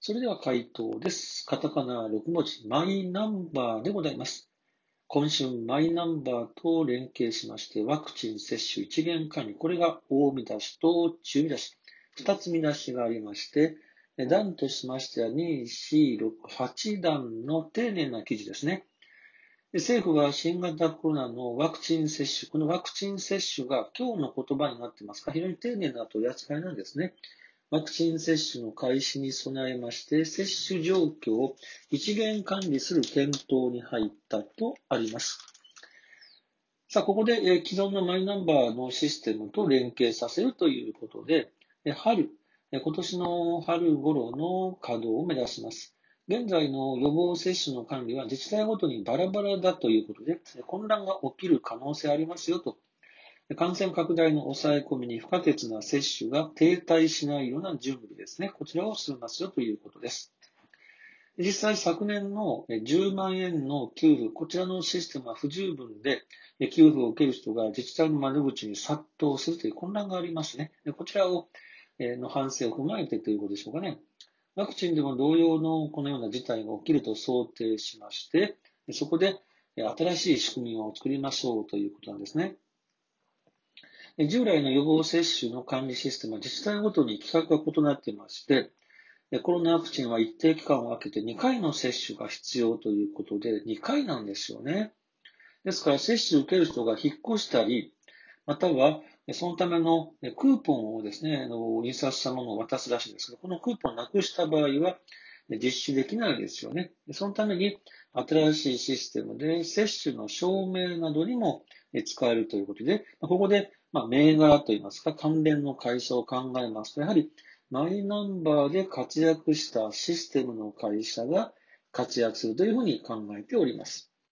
それでは回答です。カタカナ6文字、マイナンバーでございます。今春、マイナンバーと連携しまして、ワクチン接種一元管理。これが大見出しと中見出し。2つ見出しがありまして、段としましては2、4、6、8段の丁寧な記事ですね。政府は新型コロナのワクチン接種、このワクチン接種が今日の言葉になっていますが、非常に丁寧な取り扱いなんですね。ワクチン接種の開始に備えまして、接種状況を一元管理する検討に入ったとあります。さあ、ここで、既存のマイナンバーのシステムと連携させるということで、今年の春頃の稼働を目指します。現在の予防接種の管理は自治体ごとにバラバラだということで、混乱が起きる可能性ありますよと。感染拡大の抑え込みに不可欠な接種が停滞しないような準備ですね。こちらを進めますよということです。実際昨年の10万円の給付、こちらのシステムは不十分で、給付を受ける人が自治体の窓口に殺到するという混乱がありますね。こちらの反省を踏まえてということでしょうかね。ワクチンでも同様のこのような事態が起きると想定しまして、そこで新しい仕組みを作りましょうということなんですね。従来の予防接種の管理システムは自治体ごとに規格が異なっていまして、コロナワクチンは一定期間を空けて2回の接種が必要ということで、2回なんですよね。ですから接種を受ける人が引っ越したり、またはそのためのクーポンをですね、印刷したものを渡すらしいんですけど、このクーポンをなくした場合は実施できないですよね。そのために新しいシステムで接種の証明などにも使えるということで、ここで銘柄といいますか関連の会社を考えますと、やはりマイナンバーで活躍したシステムの会社が活躍するというふうに考えております。